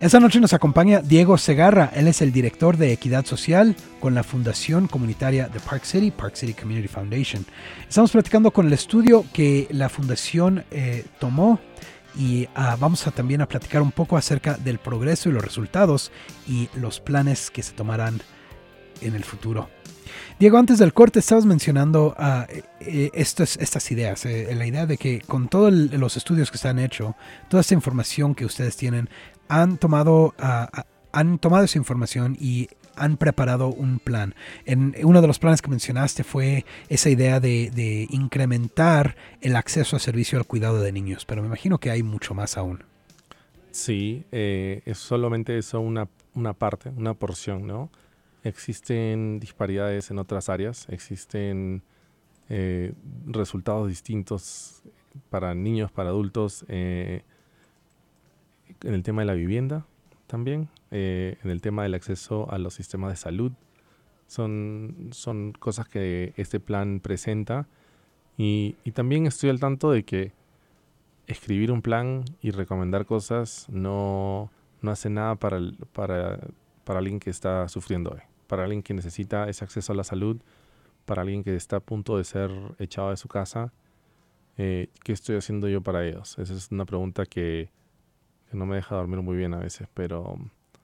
Esta noche nos acompaña Diego Segarra. Él es el director de Equidad Social con la Fundación Comunitaria de Park City Community Foundation. Estamos platicando con el estudio que la Fundación tomó y vamos también a platicar un poco acerca del progreso y los resultados y los planes que se tomarán en el futuro. Diego, antes del corte estabas mencionando estas ideas, la idea de que con todos los estudios que se han hecho, toda esta información que ustedes tienen, han tomado esa información y han preparado un plan. Uno de los planes que mencionaste fue esa idea de incrementar el acceso a servicio al cuidado de niños, pero me imagino que hay mucho más aún. Sí, es solamente eso una parte, una porción, ¿no? Existen disparidades en otras áreas, existen resultados distintos para niños, para adultos, en el tema de la vivienda también, en el tema del acceso a los sistemas de salud. Son cosas que este plan presenta y también estoy al tanto de que escribir un plan y recomendar cosas no hace nada para alguien que está sufriendo hoy, para alguien que necesita ese acceso a la salud, para alguien que está a punto de ser echado de su casa. ¿Qué estoy haciendo yo para ellos? Esa es una pregunta que no me deja dormir muy bien a veces, pero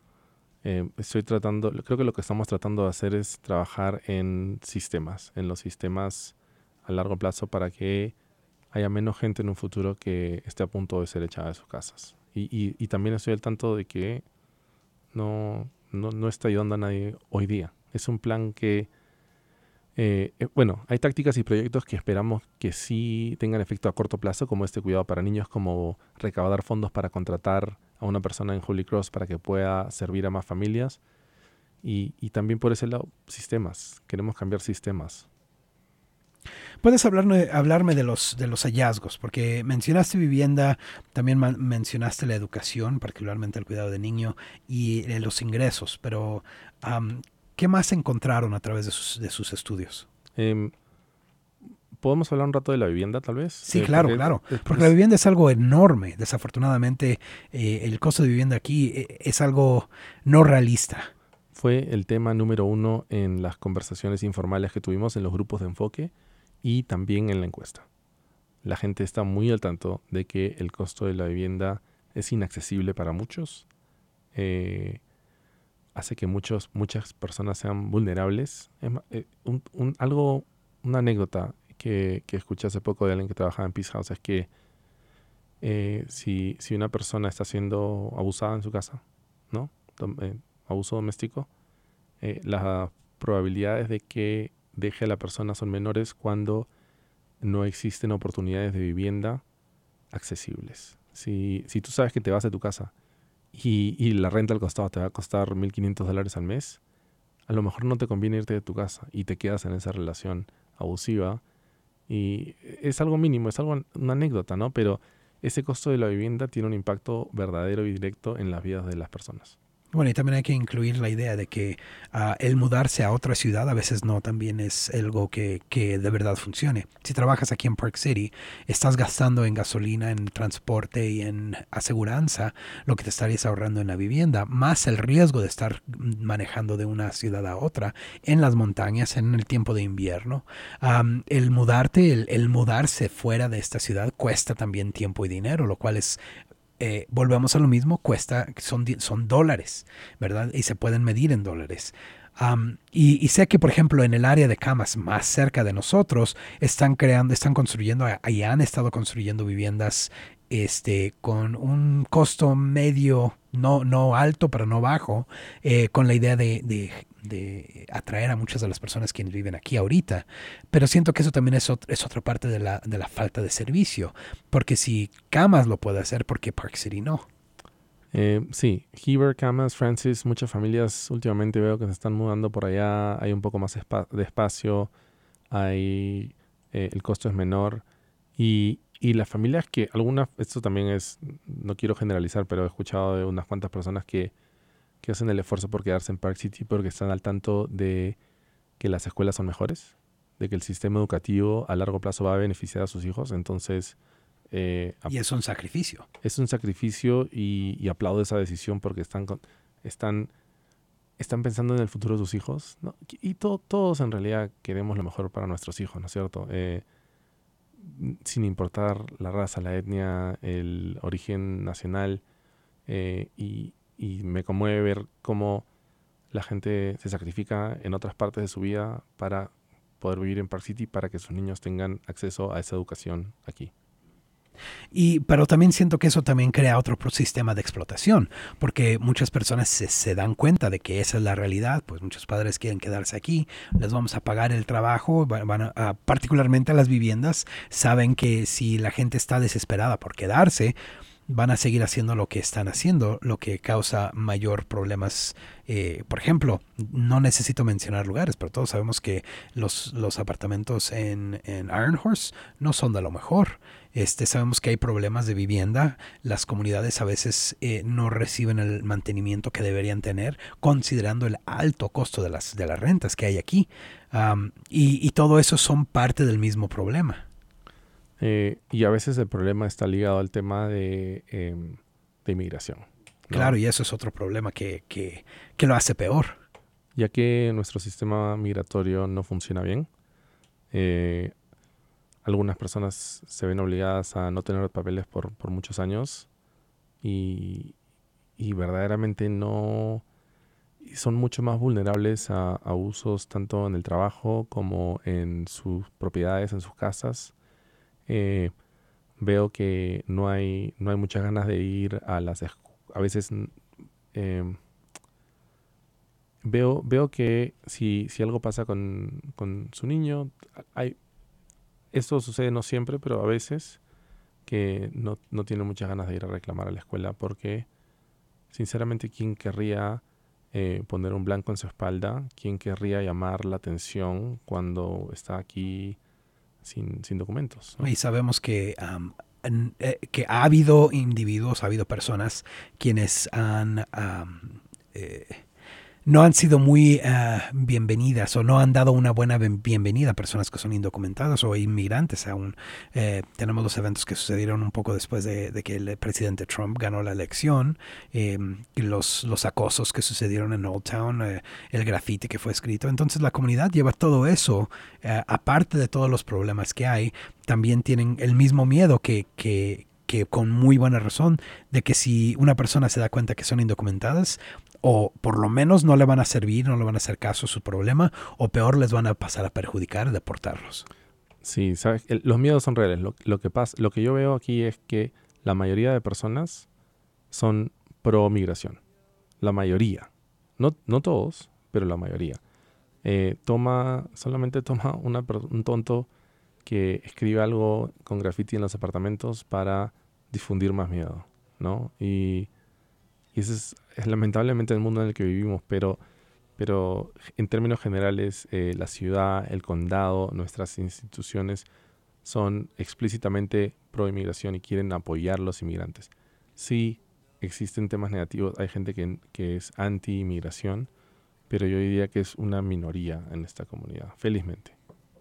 creo que lo que estamos tratando de hacer es trabajar en los sistemas a largo plazo para que haya menos gente en un futuro que esté a punto de ser echada de sus casas. Y también estoy al tanto de que no está ayudando a nadie hoy día. Es un plan que, hay tácticas y proyectos que esperamos que sí tengan efecto a corto plazo, como este cuidado para niños, como recaudar fondos para contratar a una persona en Holy Cross para que pueda servir a más familias. Y también por ese lado, sistemas. Queremos cambiar sistemas. ¿Puedes hablarme de los hallazgos? Porque mencionaste vivienda, también mencionaste la educación, particularmente el cuidado de niño y los ingresos, pero ¿qué más encontraron a través de sus estudios? ¿Podemos hablar un rato de la vivienda, tal vez? Sí, claro. Porque la vivienda es algo enorme. Desafortunadamente, el costo de vivienda aquí es algo no realista. Fue el tema número 1 en las conversaciones informales que tuvimos en los grupos de enfoque y también en la encuesta. La gente está muy al tanto de que el costo de la vivienda es inaccesible para muchos. Hace que muchas personas sean vulnerables. Una anécdota que escuché hace poco de alguien que trabajaba en Peace House es que si una persona está siendo abusada en su casa, ¿no? Abuso doméstico, las probabilidades de que deje a la persona son menores cuando no existen oportunidades de vivienda accesibles. Si tú sabes que te vas de tu casa y la renta al costado te va a costar $1,500 al mes, a lo mejor no te conviene irte de tu casa y te quedas en esa relación abusiva. Y es algo mínimo, es una anécdota, ¿no? Pero ese costo de la vivienda tiene un impacto verdadero y directo en las vidas de las personas. Bueno, y también hay que incluir la idea de que el mudarse a otra ciudad a veces no también es algo que de verdad funcione. Si trabajas aquí en Park City, estás gastando en gasolina, en transporte y en aseguranza lo que te estarías ahorrando en la vivienda, más el riesgo de estar manejando de una ciudad a otra en las montañas en el tiempo de invierno. El mudarse fuera de esta ciudad cuesta también tiempo y dinero, lo cual es... volvemos a lo mismo, son dólares, ¿verdad? Y se pueden medir en dólares. Y sé que, por ejemplo, en el área de Camas, más cerca de nosotros, están construyendo, y han estado construyendo viviendas con un costo medio, no alto, pero no bajo, con la idea de atraer a muchas de las personas que viven aquí ahorita. Pero siento que eso también es otra parte de la falta de servicio. Porque si Camas lo puede hacer, ¿por qué Park City no? Sí, Heber, Camas, Francis, muchas familias últimamente veo que se están mudando por allá. Hay un poco más de espacio, el costo es menor. Y las familias que esto también no quiero generalizar, pero he escuchado de unas cuantas personas que hacen el esfuerzo por quedarse en Park City porque están al tanto de que las escuelas son mejores, de que el sistema educativo a largo plazo va a beneficiar a sus hijos. Entonces, Y es un sacrificio. Es un sacrificio y aplaudo esa decisión porque están pensando en el futuro de sus hijos, ¿no? Y todos en realidad queremos lo mejor para nuestros hijos, ¿no es cierto? Sin importar la raza, la etnia, el origen nacional. Y me conmueve ver cómo la gente se sacrifica en otras partes de su vida para poder vivir en Park City, para que sus niños tengan acceso a esa educación aquí. Pero también siento que eso también crea otro sistema de explotación, porque muchas personas se dan cuenta de que esa es la realidad, pues muchos padres quieren quedarse aquí, les vamos a pagar el trabajo, particularmente las viviendas, saben que si la gente está desesperada por quedarse, van a seguir haciendo lo que están haciendo, lo que causa mayor problemas. Por ejemplo, no necesito mencionar lugares, pero todos sabemos que los apartamentos en Iron Horse no son de lo mejor. Sabemos que hay problemas de vivienda. Las comunidades a veces no reciben el mantenimiento que deberían tener, considerando el alto costo de las rentas que hay aquí. Y todo eso son parte del mismo problema. Y a veces el problema está ligado al tema de inmigración, ¿no? Claro, y eso es otro problema que lo hace peor. Ya que nuestro sistema migratorio no funciona bien, algunas personas se ven obligadas a no tener papeles por muchos años y verdaderamente no son mucho más vulnerables a abusos tanto en el trabajo como en sus propiedades, en sus casas. Veo que no hay muchas ganas de ir a a veces veo que si algo pasa con su niño, esto sucede no siempre, pero a veces que no tiene muchas ganas de ir a reclamar a la escuela porque sinceramente ¿quién querría poner un blanco en su espalda? ¿Quién querría llamar la atención cuando está aquí sin documentos, ¿no? Y sabemos que ha habido individuos, ha habido personas quienes no han sido muy bienvenidas o no han dado una buena bienvenida a personas que son indocumentadas o inmigrantes aún. Tenemos los eventos que sucedieron un poco después de que el presidente Trump ganó la elección, y los acosos que sucedieron en Old Town, el grafiti que fue escrito. Entonces la comunidad lleva todo eso, aparte de todos los problemas que hay, también tienen el mismo miedo que con muy buena razón, de que si una persona se da cuenta que son indocumentadas, o por lo menos no le van a servir, no le van a hacer caso a su problema, o peor, les van a pasar a perjudicar, deportarlos. Sí, sabes, los miedos son reales. Lo que yo veo aquí es que la mayoría de personas son pro migración. La mayoría. No todos, pero la mayoría. Solamente toma un tonto que escribe algo con graffiti en los apartamentos para difundir más miedo, ¿no? Y ese es lamentablemente el mundo en el que vivimos, pero en términos generales la ciudad, el condado, nuestras instituciones son explícitamente pro inmigración y quieren apoyar a los inmigrantes. Sí, existen temas negativos, hay gente que es anti inmigración, pero yo diría que es una minoría en esta comunidad, felizmente.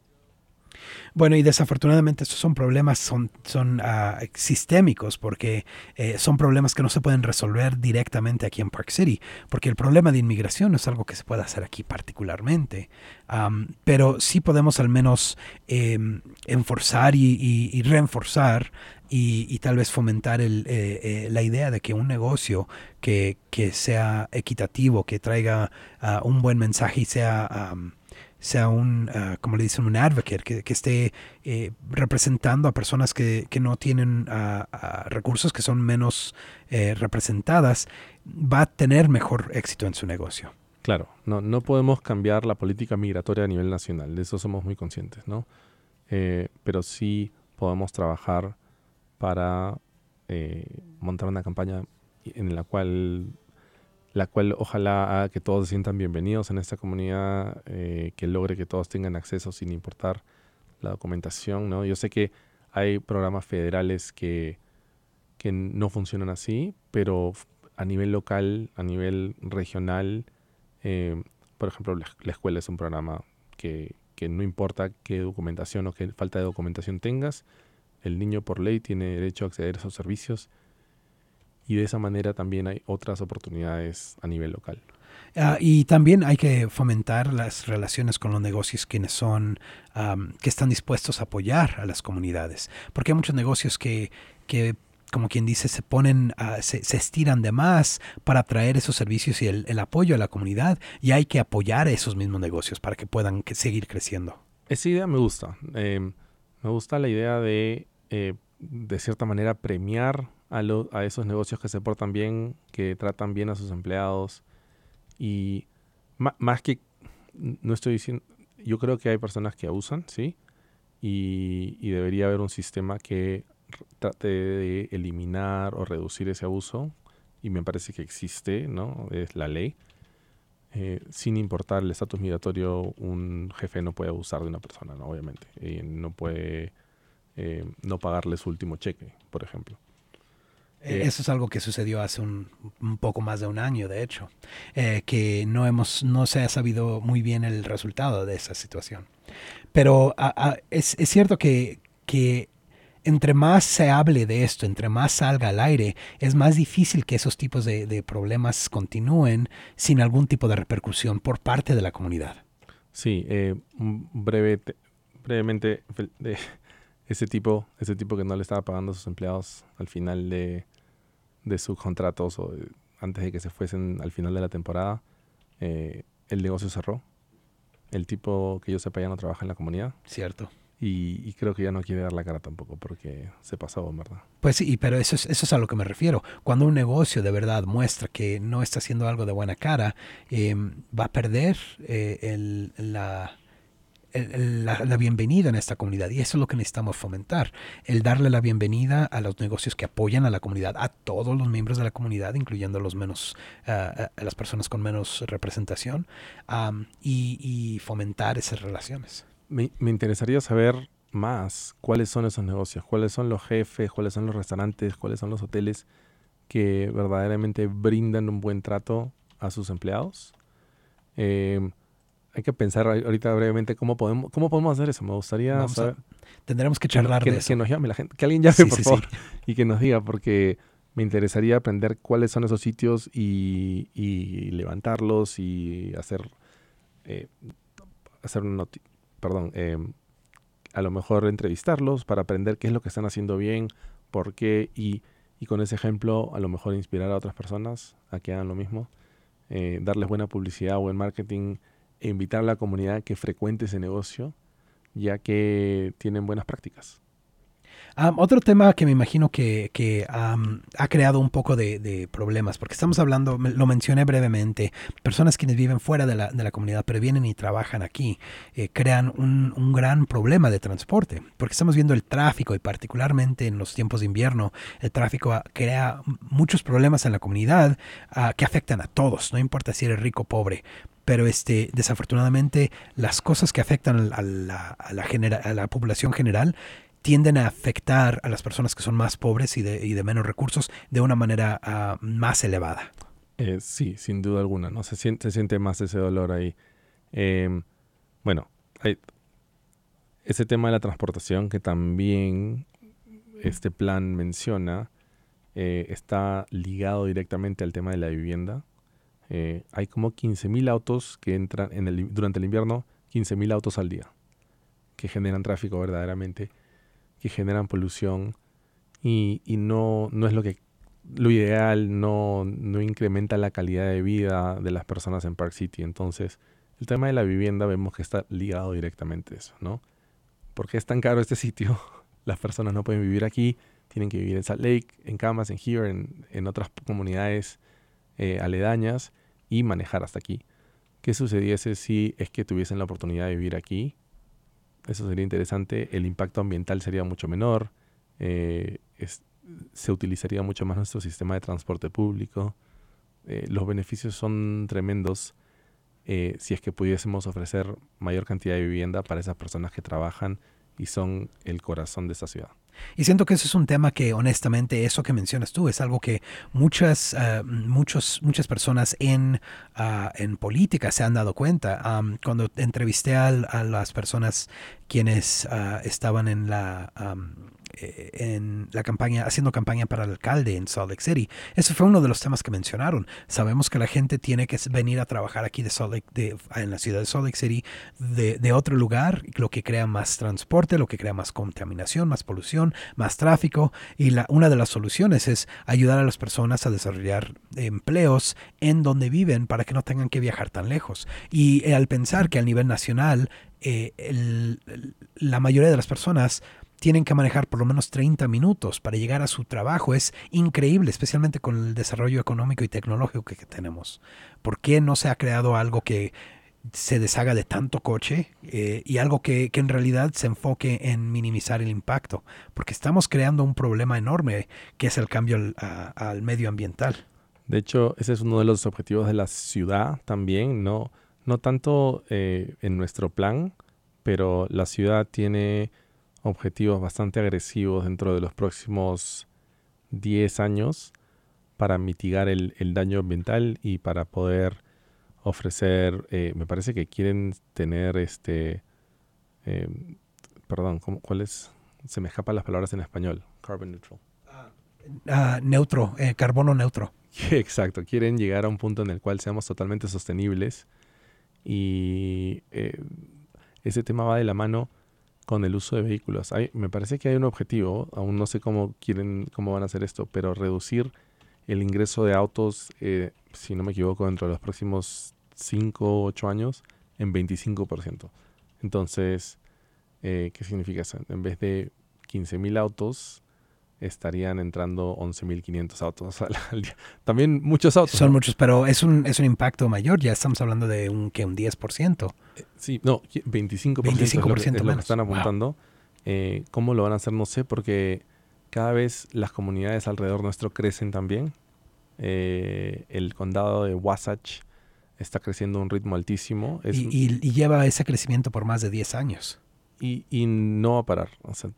Bueno, y desafortunadamente estos son problemas, son sistémicos, porque son problemas que no se pueden resolver directamente aquí en Park City, porque el problema de inmigración no es algo que se pueda hacer aquí particularmente, pero sí podemos al menos enforzar y reenforzar y tal vez fomentar la idea de que un negocio que sea equitativo, que traiga un buen mensaje y sea como le dicen, un advocate, que esté representando a personas que no tienen recursos, que son menos representadas, va a tener mejor éxito en su negocio. Claro, no podemos cambiar la política migratoria a nivel nacional, de eso somos muy conscientes, ¿no? Pero sí podemos trabajar para montar una campaña en la cual ojalá haga que todos se sientan bienvenidos en esta comunidad, que logre que todos tengan acceso sin importar la documentación, ¿no? Yo sé que hay programas federales que no funcionan así, pero a nivel local, a nivel regional, por ejemplo, la escuela es un programa que no importa qué documentación o qué falta de documentación tengas, el niño por ley tiene derecho a acceder a esos servicios y de esa manera también hay otras oportunidades a nivel local. Y también hay que fomentar las relaciones con los negocios que están dispuestos a apoyar a las comunidades. Porque hay muchos negocios que como quien dice, se estiran de más para traer esos servicios y el apoyo a la comunidad. Y hay que apoyar a esos mismos negocios para que puedan seguir creciendo. Esa idea me gusta. Me gusta la idea de cierta manera, premiar a esos negocios que se portan bien, que tratan bien a sus empleados. Y más que, no estoy diciendo, yo creo que hay personas que abusan, ¿sí? Y debería haber un sistema que trate de eliminar o reducir ese abuso. Y me parece que existe, ¿no? Es la ley. Sin importar el estatus migratorio, un jefe no puede abusar de una persona, ¿no? Obviamente. No puede no pagarle su último cheque, por ejemplo. Eso es algo que sucedió hace un poco más de un año, de hecho, que no se ha sabido muy bien el resultado de esa situación. Pero es cierto que entre más se hable de esto, entre más salga al aire, es más difícil que esos tipos de problemas continúen sin algún tipo de repercusión por parte de la comunidad. Sí, brevemente, ese tipo que no le estaba pagando a sus empleados al final de sus contratos o antes de que se fuesen al final de la temporada, el negocio cerró. El tipo que yo sepa ya no trabaja en la comunidad. Cierto. Y creo que ya no quiere dar la cara tampoco porque se pasó, en verdad. Pues sí, pero eso es a lo que me refiero. Cuando un negocio de verdad muestra que no está haciendo algo de buena cara, va a perder la bienvenida en esta comunidad. Y eso es lo que necesitamos fomentar. El darle la bienvenida a los negocios que apoyan a la comunidad, a todos los miembros de la comunidad, incluyendo a las personas con menos representación, y fomentar esas relaciones. Me interesaría saber más cuáles son esos negocios, cuáles son los jefes, cuáles son los restaurantes, cuáles son los hoteles que verdaderamente brindan un buen trato a sus empleados. Hay que pensar ahorita brevemente cómo podemos hacer eso. Me gustaría saber. Tendremos que charlar de eso. Que nos llame la gente. Que alguien llame, por favor, y que nos diga, porque me interesaría aprender cuáles son esos sitios y levantarlos y hacer a lo mejor entrevistarlos para aprender qué es lo que están haciendo bien, por qué, y con ese ejemplo a lo mejor inspirar a otras personas a que hagan lo mismo, darles buena publicidad, buen marketing, e invitar a la comunidad a que frecuente ese negocio, ya que tienen buenas prácticas. Otro tema que me imagino que ha creado un poco de problemas, porque estamos hablando, lo mencioné brevemente, personas quienes viven fuera de la comunidad, pero vienen y trabajan aquí, crean un gran problema de transporte, porque estamos viendo el tráfico y particularmente en los tiempos de invierno, el tráfico crea muchos problemas en la comunidad que afectan a todos, no importa si eres rico o pobre. Pero desafortunadamente las cosas que afectan a la población general tienden a afectar a las personas que son más pobres y de menos recursos de una manera más elevada. Sí, sin duda alguna, ¿no? Se siente más ese dolor ahí. Bueno, ese tema de la transportación que también este plan menciona está ligado directamente al tema de la vivienda. Hay como 15.000 autos que entran durante el invierno, 15.000 autos al día, que generan tráfico verdaderamente, que generan polución y no es lo ideal, no incrementa la calidad de vida de las personas en Park City. Entonces, el tema de la vivienda vemos que está ligado directamente a eso, ¿no? ¿Por qué es tan caro este sitio? Las personas no pueden vivir aquí, tienen que vivir en Salt Lake, en Camas, en Here, en otras comunidades aledañas y manejar hasta aquí. ¿Qué sucediese si es que tuviesen la oportunidad de vivir aquí? Eso sería interesante. El impacto ambiental sería mucho menor. Se utilizaría mucho más nuestro sistema de transporte público. Los beneficios son tremendos si es que pudiésemos ofrecer mayor cantidad de vivienda para esas personas que trabajan y son el corazón de esta ciudad. Y siento que eso es un tema que, honestamente, eso que mencionas tú, es algo que muchas personas en política se han dado cuenta. Cuando entrevisté a las personas quienes estaban en en la campaña, haciendo campaña para el alcalde en Salt Lake City. Ese fue uno de los temas que mencionaron. Sabemos que la gente tiene que venir a trabajar aquí en la ciudad de Salt Lake City de otro lugar, lo que crea más transporte, lo que crea más contaminación, más polución, más tráfico. Y una de las soluciones es ayudar a las personas a desarrollar empleos en donde viven para que no tengan que viajar tan lejos. Y al pensar que a nivel nacional la mayoría de las personas tienen que manejar por lo menos 30 minutos para llegar a su trabajo. Es increíble, especialmente con el desarrollo económico y tecnológico que tenemos. ¿Por qué no se ha creado algo que se deshaga de tanto coche y algo que en realidad se enfoque en minimizar el impacto? Porque estamos creando un problema enorme que es el cambio al medio ambiental. De hecho, ese es uno de los objetivos de la ciudad también, no tanto en nuestro plan, pero la ciudad tiene objetivos bastante agresivos dentro de los próximos 10 años para mitigar el daño ambiental y para poder ofrecer, me parece que quieren tener perdón, ¿cuál es? Se me escapan las palabras en español. Carbon neutral. Neutro, carbono neutro. Exacto, quieren llegar a un punto en el cual seamos totalmente sostenibles y ese tema va de la mano con el uso de vehículos. Me parece que hay un objetivo, aún no sé cómo van a hacer esto, pero reducir el ingreso de autos, si no me equivoco, dentro de los próximos 5 o 8 años, en 25%. Entonces, ¿qué significa eso? En vez de 15,000 autos, estarían entrando 11,500 autos al día. También muchos autos. Son ¿no? muchos, pero es un impacto mayor. Ya estamos hablando de un 10%. Sí, no, 25%, 25% es lo menos. que están apuntando. Wow. ¿Cómo lo van a hacer? No sé, porque cada vez las comunidades alrededor nuestro crecen también. El condado de Wasatch está creciendo a un ritmo altísimo. Y lleva ese crecimiento por más de 10 años. Y no va a parar. O sea,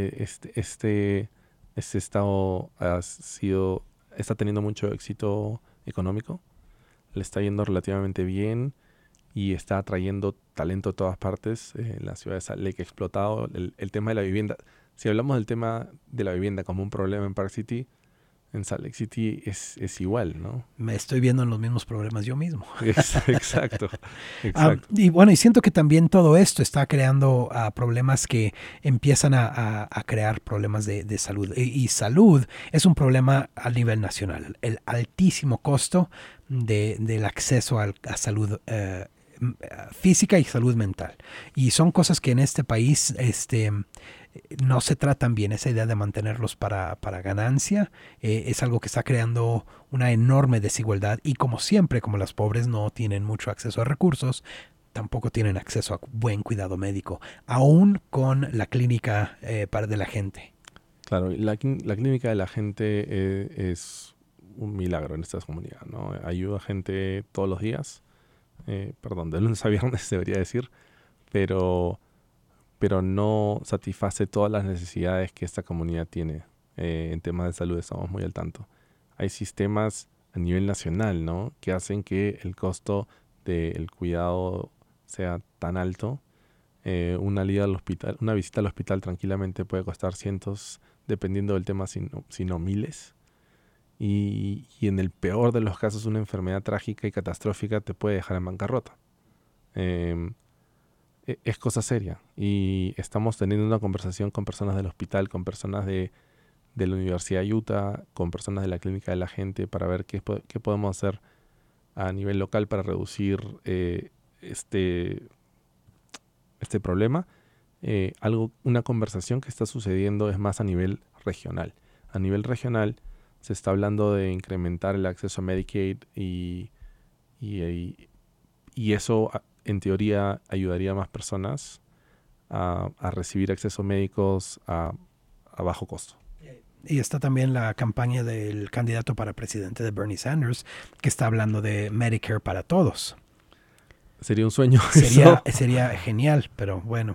este estado está teniendo mucho éxito económico, le está yendo relativamente bien y está atrayendo talento de todas partes. La ciudad de Salt Lake ha explotado. El tema de la vivienda, si hablamos del tema de la vivienda como un problema en Park City, en Salt Lake City es igual, ¿no? Me estoy viendo en los mismos problemas yo mismo. Exacto. Y bueno, y siento que también todo esto está creando problemas que empiezan a crear problemas de salud. Y salud es un problema a nivel nacional. El altísimo costo del acceso a salud física y salud mental. Y son cosas que en este país no se tratan bien. Esa idea de mantenerlos para ganancia es algo que está creando una enorme desigualdad, y como siempre, como los pobres no tienen mucho acceso a recursos, tampoco tienen acceso a buen cuidado médico, aún con la clínica de la gente. Claro, la clínica de la gente es un milagro en estas comunidades, ¿no? Ayuda a gente todos los días, de lunes a viernes debería decir, pero no satisface todas las necesidades que esta comunidad tiene. En temas de salud estamos muy al tanto. Hay sistemas a nivel nacional, ¿no?, que hacen que el costo del cuidado sea tan alto. Una visita al hospital tranquilamente puede costar cientos, dependiendo del tema, sino miles. Y en el peor de los casos, una enfermedad trágica y catastrófica te puede dejar en bancarrota. Es cosa seria, y estamos teniendo una conversación con personas del hospital, con personas de la Universidad de Utah, con personas de la clínica de la gente, para ver qué podemos hacer a nivel local para reducir este problema. Una conversación que está sucediendo es más a nivel regional. A nivel regional se está hablando de incrementar el acceso a Medicaid y eso en teoría ayudaría a más personas a recibir acceso a médicos a bajo costo. Y está también la campaña del candidato para presidente de Bernie Sanders, que está hablando de Medicare para todos. Sería un sueño. Sería genial, pero bueno.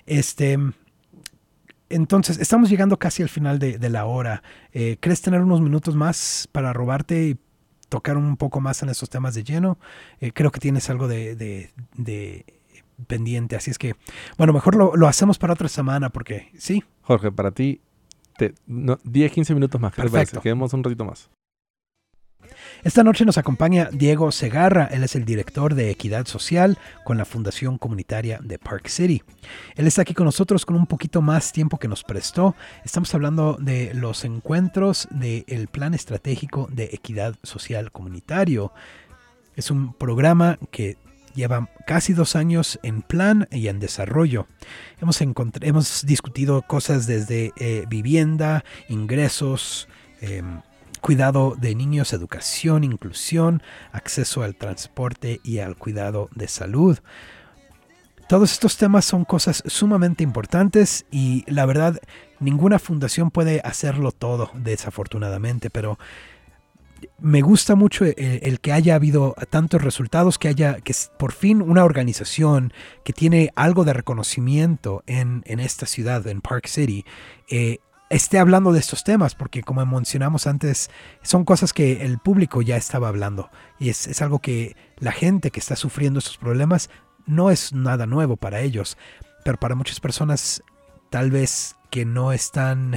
Entonces, estamos llegando casi al final de la hora. ¿Crees tener unos minutos más para robarte y tocar un poco más en esos temas de lleno? Creo que tienes algo de pendiente, así es que, bueno, mejor lo hacemos para otra semana, porque sí. Jorge, para ti 10, 15 minutos más. Perfecto. Quedemos un ratito más. Esta noche nos acompaña Diego Segarra. Él es el director de Equidad Social con la Fundación Comunitaria de Park City. Él está aquí con nosotros con un poquito más tiempo que nos prestó. Estamos hablando de los encuentros del Plan Estratégico de Equidad Social Comunitario. Es un programa que lleva casi 2 años en plan y en desarrollo. Hemos discutido cosas desde vivienda, ingresos, cuidado de niños, educación, inclusión, acceso al transporte y al cuidado de salud. Todos estos temas son cosas sumamente importantes y la verdad ninguna fundación puede hacerlo todo, desafortunadamente, pero me gusta mucho el que haya habido tantos resultados, que por fin una organización que tiene algo de reconocimiento en esta ciudad, en Park City, esté hablando de estos temas, porque como mencionamos antes, son cosas que el público ya estaba hablando y es algo que la gente que está sufriendo estos problemas no es nada nuevo para ellos, pero para muchas personas tal vez que no están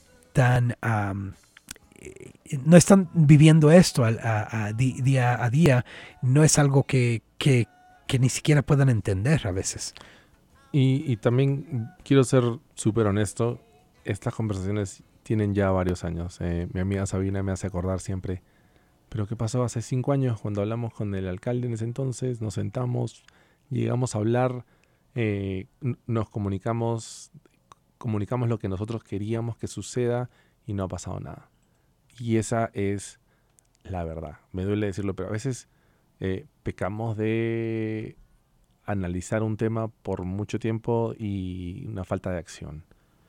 no están viviendo esto día a día, no es algo que ni siquiera puedan entender a veces. Y también quiero ser súper honesto. Estas conversaciones tienen ya varios años. Mi amiga Sabina me hace acordar siempre, pero ¿qué pasó hace 5 años cuando hablamos con el alcalde en ese entonces? Nos sentamos, llegamos a hablar, nos comunicamos lo que nosotros queríamos que suceda y no ha pasado nada. Y esa es la verdad. Me duele decirlo, pero a veces pecamos de analizar un tema por mucho tiempo y una falta de acción.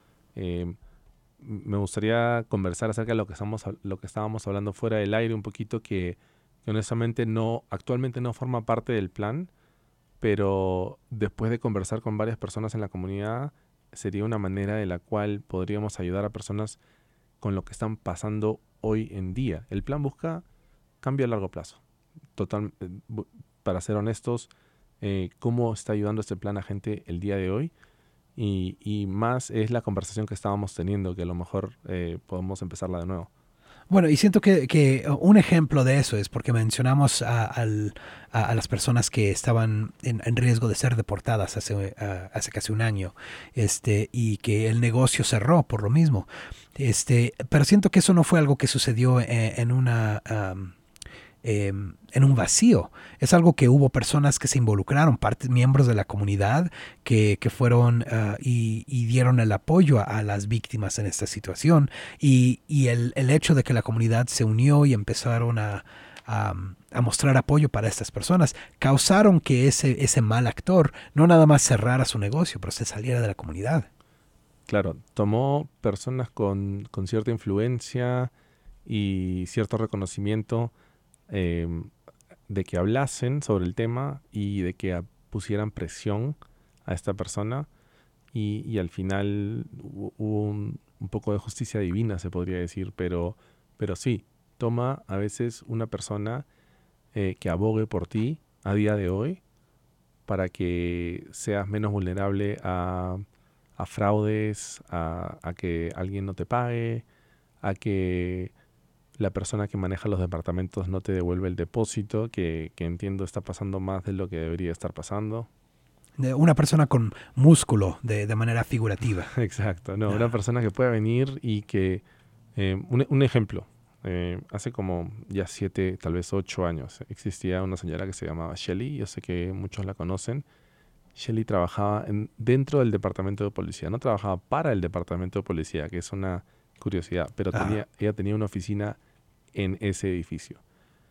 Me gustaría conversar acerca de lo que estábamos hablando fuera del aire un poquito, que honestamente actualmente no forma parte del plan, pero después de conversar con varias personas en la comunidad, sería una manera de la cual podríamos ayudar a personas con lo que están pasando hoy en día. El plan busca cambio a largo plazo. Para ser honestos, cómo está ayudando este plan a gente el día de hoy. Y más es la conversación que estábamos teniendo, que a lo mejor podemos empezarla de nuevo. Bueno, y siento que un ejemplo de eso es porque mencionamos a las personas que estaban en riesgo de ser deportadas hace casi un año, y que el negocio cerró por lo mismo. Pero siento que eso no fue algo que sucedió en un vacío. Es algo que hubo personas que se involucraron, miembros de la comunidad que fueron y dieron el apoyo a las víctimas en esta situación, y el hecho de que la comunidad se unió y empezaron a mostrar apoyo para estas personas causaron que ese mal actor no nada más cerrara su negocio, pero se saliera de la comunidad. Claro, tomó personas con cierta influencia y cierto reconocimiento de que hablasen sobre el tema y de que pusieran presión a esta persona, y al final hubo un poco de justicia divina, se podría decir, pero sí, toma a veces una persona que abogue por ti a día de hoy para que seas menos vulnerable a fraudes, a que alguien no te pague, a que la persona que maneja los departamentos no te devuelve el depósito, que entiendo está pasando más de lo que debería estar pasando. Una persona con músculo de manera figurativa. Exacto, una persona que pueda venir y que... un ejemplo, hace como ya 7, tal vez 8 años, existía una señora que se llamaba Shelly, yo sé que muchos la conocen. Shelly trabajaba dentro del departamento de policía, no trabajaba para el departamento de policía, que es una curiosidad, pero ella tenía una oficina en ese edificio.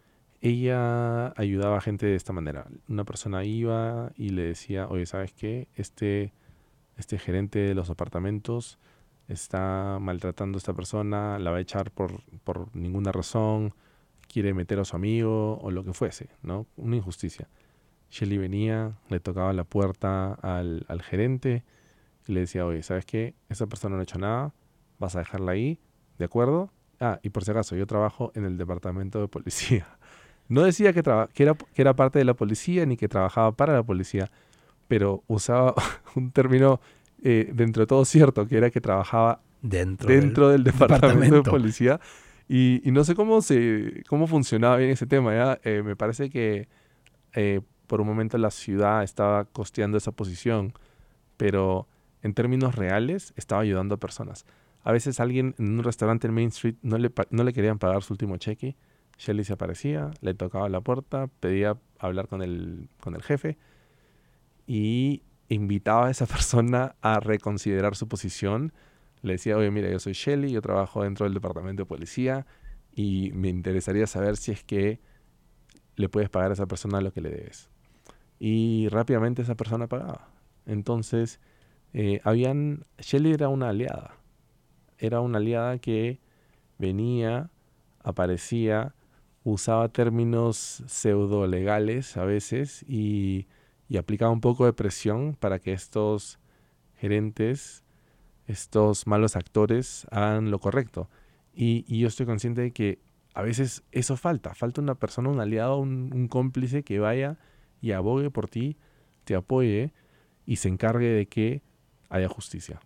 Ella ayudaba a gente de esta manera. Una persona iba y le decía, oye, ¿sabes qué? Este gerente de los apartamentos está maltratando a esta persona, la va a echar por ninguna razón, quiere meter a su amigo o lo que fuese, ¿no? Una injusticia. Shelly venía, le tocaba la puerta al gerente y le decía, oye, ¿sabes qué? Esa persona no ha hecho nada, vas a dejarla ahí, ¿de acuerdo? Y por si acaso, yo trabajo en el departamento de policía. No decía que era parte de la policía ni que trabajaba para la policía, pero usaba un término dentro de todo cierto, que era que trabajaba dentro del departamento de policía. Y no sé cómo funcionaba bien ese tema, ¿ya? Me parece que por un momento la ciudad estaba costeando esa posición, pero en términos reales estaba ayudando a personas. A veces alguien en un restaurante en Main Street no le querían pagar su último cheque. Shelly se aparecía, le tocaba la puerta, pedía hablar con el jefe y invitaba a esa persona a reconsiderar su posición. Le decía, oye, mira, yo soy Shelly, yo trabajo dentro del departamento de policía y me interesaría saber si es que le puedes pagar a esa persona lo que le debes. Y rápidamente esa persona pagaba. Entonces, Shelly era una aliada. Era una aliada que venía, aparecía, usaba términos pseudo legales a veces y aplicaba un poco de presión para que estos gerentes, estos malos actores hagan lo correcto. Y yo estoy consciente de que a veces eso falta una persona, un aliado, un cómplice que vaya y abogue por ti, te apoye y se encargue de que haya justicia.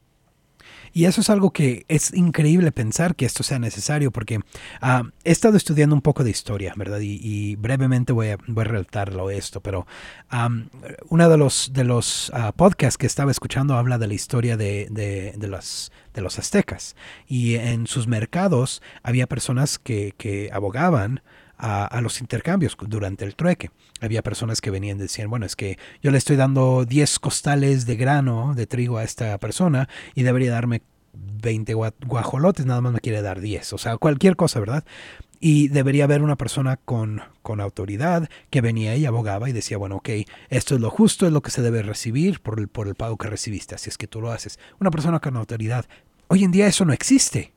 Y eso es algo que es increíble pensar que esto sea necesario porque he estado estudiando un poco de historia, ¿verdad? Y brevemente voy a relatarlo esto, pero uno de los podcasts que estaba escuchando habla de la historia de los aztecas. Y en sus mercados había personas que abogaban a los intercambios durante el trueque. Había personas que venían y decían, bueno, es que yo le estoy dando 10 costales de grano, de trigo a esta persona y debería darme 20 guajolotes, nada más me quiere dar 10. O sea, cualquier cosa, ¿verdad? Y debería haber una persona con autoridad que venía y abogaba y decía, bueno, ok, esto es lo justo, es lo que se debe recibir por el pago que recibiste, así es que tú lo haces. Una persona con autoridad. Hoy en día eso no existe.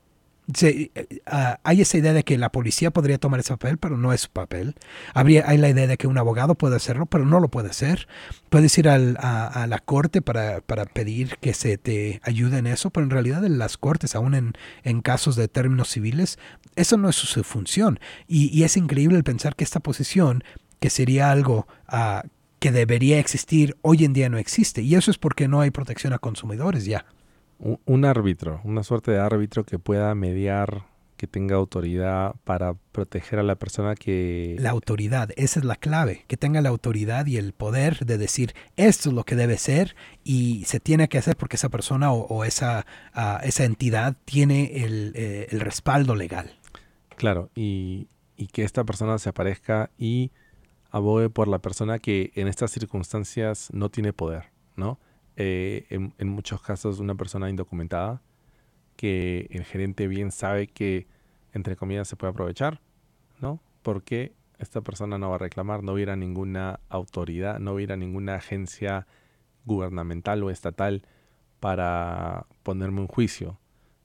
Hay esa idea de que la policía podría tomar ese papel, pero no es su papel. Hay la idea de que un abogado puede hacerlo, pero no lo puede hacer. Puedes ir a la corte para pedir que se te ayude en eso, pero en realidad en las cortes, aún en casos de términos civiles, eso no es su función. Y es increíble el pensar que esta posición, que sería algo que debería existir, hoy en día no existe. Y eso es porque no hay protección a consumidores ya. Un árbitro, una suerte de árbitro que pueda mediar, que tenga autoridad para proteger a la persona que... La autoridad, esa es la clave, que tenga la autoridad y el poder de decir esto es lo que debe ser y se tiene que hacer porque esa persona o esa entidad tiene el respaldo legal. Claro, y que esta persona se aparezca y abogue por la persona que en estas circunstancias no tiene poder, ¿no? En muchos casos una persona indocumentada que el gerente bien sabe que, entre comillas, se puede aprovechar, ¿no? Porque esta persona no va a reclamar, no va a ir a ninguna autoridad, no va a ir a ninguna agencia gubernamental o estatal para ponerme un juicio.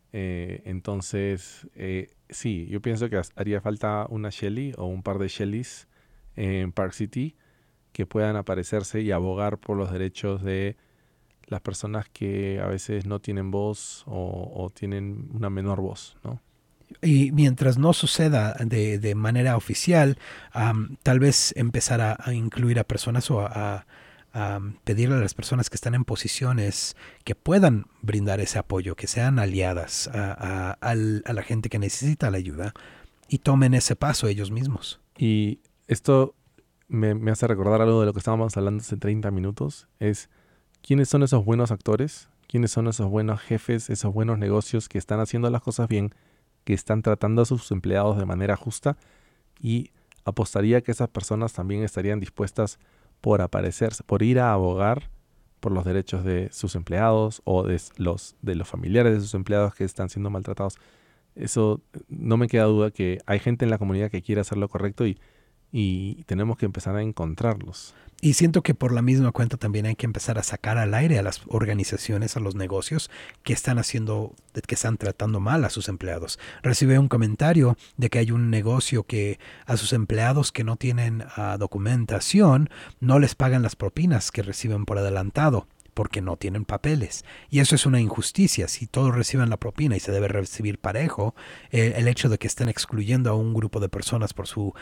Entonces, sí, yo pienso que haría falta una Shelly o un par de Shellys en Park City que puedan aparecerse y abogar por los derechos de las personas que a veces no tienen voz o tienen una menor voz, ¿no? Y mientras no suceda de manera oficial, tal vez empezar a incluir a personas o a pedirle a las personas que están en posiciones que puedan brindar ese apoyo, que sean aliadas a la gente que necesita la ayuda y tomen ese paso ellos mismos. Y esto me hace recordar algo de lo que estábamos hablando hace 30 minutos, es ¿quiénes son esos buenos actores? ¿Quiénes son esos buenos jefes, esos buenos negocios que están haciendo las cosas bien, que están tratando a sus empleados de manera justa? Y apostaría que esas personas también estarían dispuestas por aparecerse, por ir a abogar por los derechos de sus empleados o de los familiares de sus empleados que están siendo maltratados. Eso no me queda duda que hay gente en la comunidad que quiere hacer lo correcto y tenemos que empezar a encontrarlos. Y siento que por la misma cuenta también hay que empezar a sacar al aire a las organizaciones, a los negocios que están tratando mal a sus empleados. Recibí un comentario de que hay un negocio que a sus empleados que no tienen documentación no les pagan las propinas que reciben por adelantado, porque no tienen papeles. Y eso es una injusticia. Si todos reciben la propina y se debe recibir parejo, el hecho de que estén excluyendo a un grupo de personas por su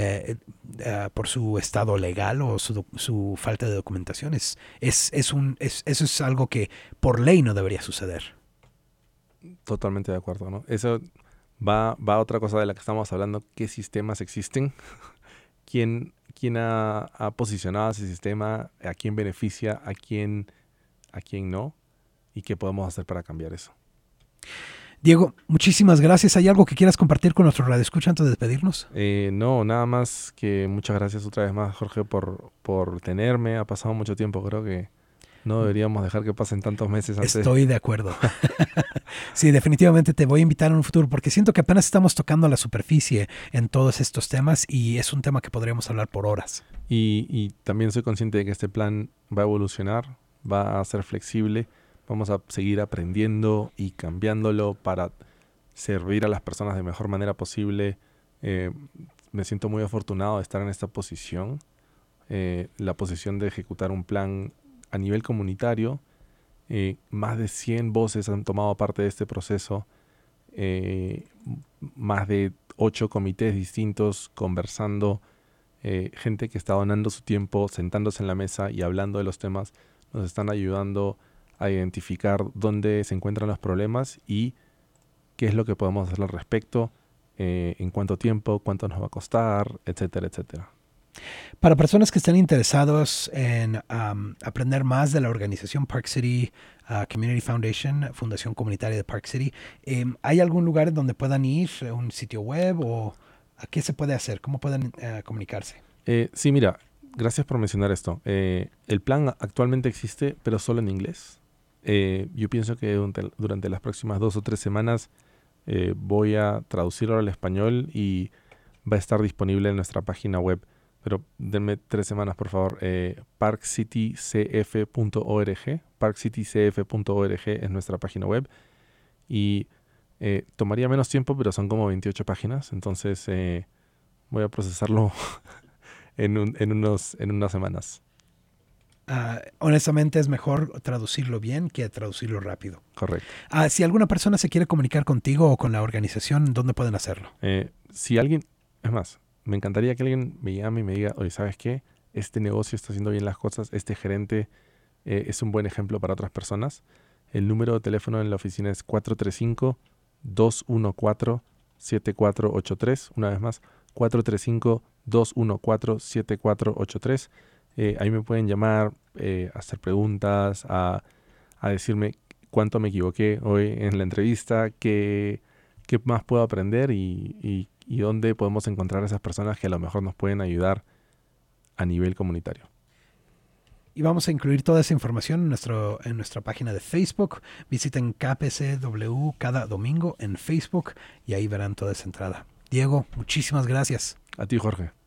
estado legal o su falta de documentación, eso es algo que por ley no debería suceder. Totalmente de acuerdo, ¿no? Eso va a otra cosa de la que estamos hablando. ¿Qué sistemas existen? ¿Quién ha posicionado ese sistema? ¿A quién beneficia? ¿A quién no? ¿Y qué podemos hacer para cambiar eso? Diego, muchísimas gracias. ¿Hay algo que quieras compartir con nuestro radioescucha antes de despedirnos? No, nada más que muchas gracias otra vez más, Jorge, por tenerme. Ha pasado mucho tiempo, creo que no deberíamos dejar que pasen tantos meses antes. Estoy de acuerdo. Sí, definitivamente te voy a invitar en un futuro porque siento que apenas estamos tocando la superficie en todos estos temas y es un tema que podríamos hablar por horas. Y también soy consciente de que este plan va a evolucionar, va a ser flexible. Vamos a seguir aprendiendo y cambiándolo para servir a las personas de mejor manera posible. Me siento muy afortunado de estar en esta posición, la posición de ejecutar un plan a nivel comunitario. Más de 100 voces han tomado parte de este proceso, más de 8 comités distintos conversando, gente que está donando su tiempo, sentándose en la mesa y hablando de los temas, nos están ayudando a identificar dónde se encuentran los problemas y qué es lo que podemos hacer al respecto, en cuánto tiempo, cuánto nos va a costar, etcétera, etcétera. Para personas que estén interesados en aprender más de la organización Park City Community Foundation, Fundación Comunitaria de Park City, ¿hay algún lugar donde puedan ir, un sitio web o a qué se puede hacer? ¿Cómo pueden comunicarse? Sí, mira, gracias por mencionar esto. El plan actualmente existe, pero solo en inglés. Yo pienso que durante las próximas 2 o 3 semanas voy a traducirlo al español y va a estar disponible en nuestra página web. Pero denme 3 semanas, por favor. parkcitycf.org. Parkcitycf.org es nuestra página web. Y tomaría menos tiempo, pero son como 28 páginas. Entonces voy a procesarlo en unas semanas. Honestamente es mejor traducirlo bien que traducirlo rápido. Correcto. Si alguna persona se quiere comunicar contigo o con la organización, ¿dónde pueden hacerlo? Si alguien, es más, me encantaría que alguien me llame y me diga, oye, ¿sabes qué? Este negocio está haciendo bien las cosas, este gerente es un buen ejemplo para otras personas. El número de teléfono en la oficina es 435-214-7483. Una vez más, 435-214-7483. Ahí me pueden llamar, hacer preguntas, a decirme cuánto me equivoqué hoy en la entrevista, qué más puedo aprender y dónde podemos encontrar a esas personas que a lo mejor nos pueden ayudar a nivel comunitario. Y vamos a incluir toda esa información en nuestra página de Facebook. Visiten KPCW cada domingo en Facebook y ahí verán toda esa entrada. Diego, muchísimas gracias. A ti, Jorge.